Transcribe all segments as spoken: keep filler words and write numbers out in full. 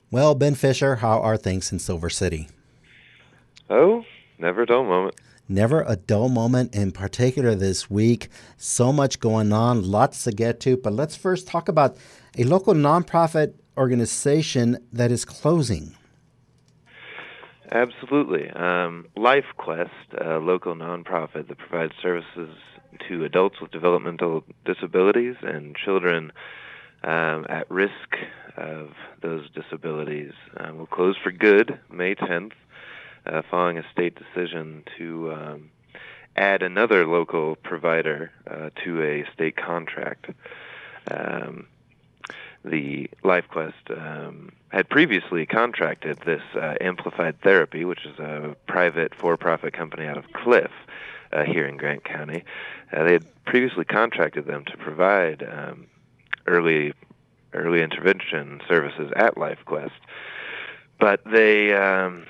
Well, Ben Fisher, how are things in Silver City? Oh, never a dull moment. Never a dull moment in particular this week. So much going on, lots to get to. But let's first talk about a local nonprofit organization that is closing. Absolutely. Um, LifeQuest, a local nonprofit that provides services to adults with developmental disabilities and children um, at risk of those disabilities, uh, will close for good May tenth, uh, following a state decision to um, add another local provider uh, to a state contract. Um, the LifeQuest um, had previously contracted this uh, Amplified Therapy, which is a private for-profit company out of Cliff uh, here in Grant County. Uh, they had previously contracted them to provide um, early early intervention services at LifeQuest, but they um,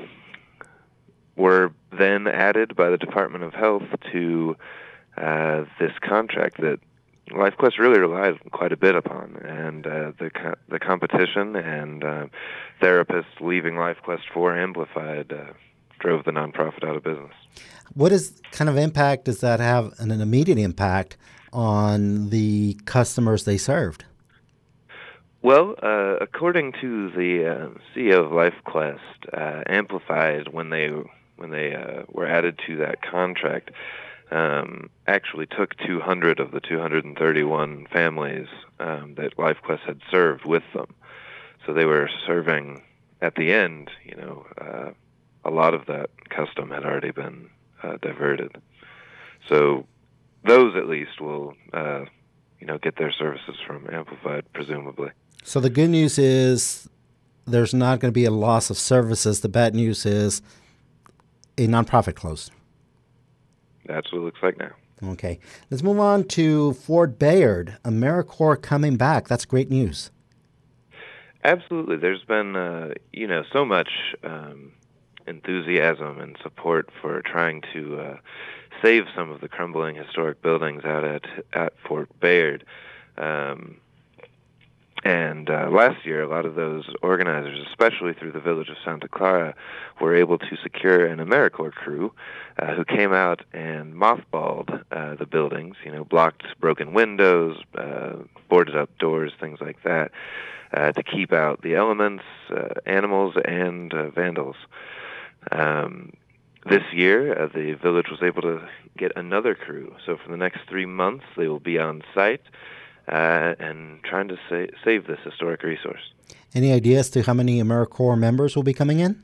were then added by the Department of Health to uh, this contract that LifeQuest really relies quite a bit upon, and uh, the co- the competition and uh, therapists leaving LifeQuest for Amplified uh, drove the nonprofit out of business. What is kind of impact does that have, an, an immediate impact on the customers they served? Well, uh, according to the uh, C E O of LifeQuest, uh, Amplified, when they when they uh, were added to that contract, um, actually took two hundred of the two hundred thirty-one families um, that LifeQuest had served with them. So they were serving at the end, you know, uh, a lot of that custom had already been uh, diverted. So those at least will, uh, you know, get their services from Amplified, presumably. So the good news is there's not going to be a loss of services. The bad news is a nonprofit closed. That's what it looks like now. Okay. Let's move on to Fort Bayard. AmeriCorps coming back. That's great news. Absolutely. There's been, uh, you know, so much um, enthusiasm and support for trying to uh, save some of the crumbling historic buildings out at at Fort Bayard. Um, and uh, last year, a lot of those organizers, especially through the village of Santa Clara, were able to secure an AmeriCorps crew uh, who came out and mothballed uh, the buildings, you know, blocked broken windows, uh, boarded up doors, things like that, uh, to keep out the elements, uh, animals, and uh, vandals. Um, this year, uh, the village was able to get another crew. So for the next three months, they will be on site uh, and trying to sa- save this historic resource. Any ideas to how many AmeriCorps members will be coming in?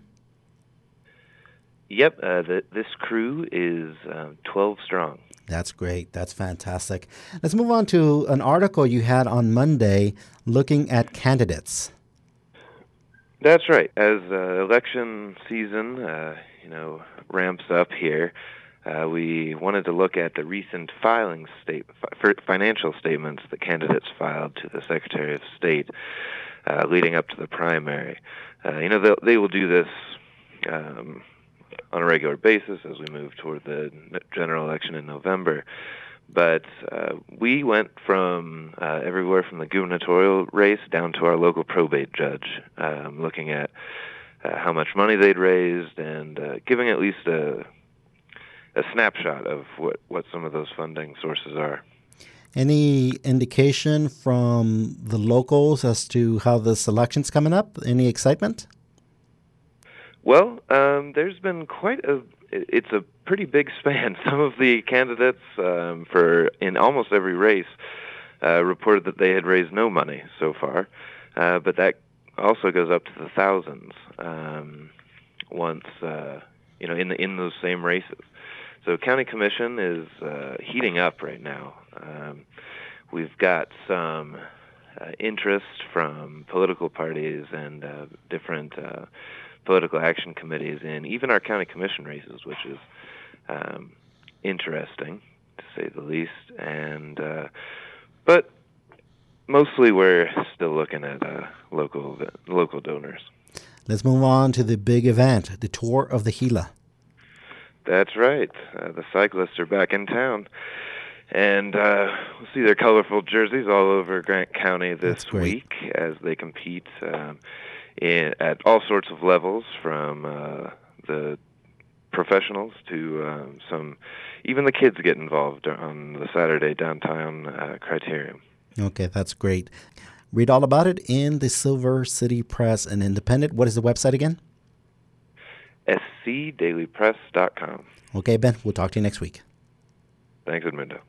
Yep, uh, the, this crew is uh, twelve strong. That's great. That's fantastic. Let's move on to an article you had on Monday looking at candidates. That's right. As uh, election season, uh, you know, ramps up here, uh, we wanted to look at the recent filing state fi- financial statements that candidates filed to the Secretary of State uh, leading up to the primary. Uh, you know, they will do this um, on a regular basis as we move toward the general election in November. But uh, we went from uh, everywhere from the gubernatorial race down to our local probate judge, um, looking at uh, how much money they'd raised and uh, giving at least a, a snapshot of what, what some of those funding sources are. Any indication from the locals as to how this election's coming up? Any excitement? Well, um, there's been quite a it's a pretty big span. Some of the candidates um, for in almost every race uh, reported that they had raised no money so far, uh, but that also goes up to the thousands um, once uh, you know in the, in those same races. So county commission is uh, heating up right now. Um, we've got some uh, interest from political parties and uh, different Uh, political action committees in even our county commission races, which is um, interesting, to say the least. And uh, but mostly we're still looking at uh, local local donors. Let's move on to the big event, the Tour of the Gila. That's right. Uh, the cyclists are back in town. And uh, we'll see their colorful jerseys all over Grant County this week as they compete um, in, at all sorts of levels, from uh, the professionals to uh, some, even the kids get involved on the Saturday downtown uh, Criterium. Okay, that's great. Read all about it in the Silver City Press and Independent. What is the website again? S C daily press dot com. Okay, Ben, we'll talk to you next week. Thanks, Edmundo.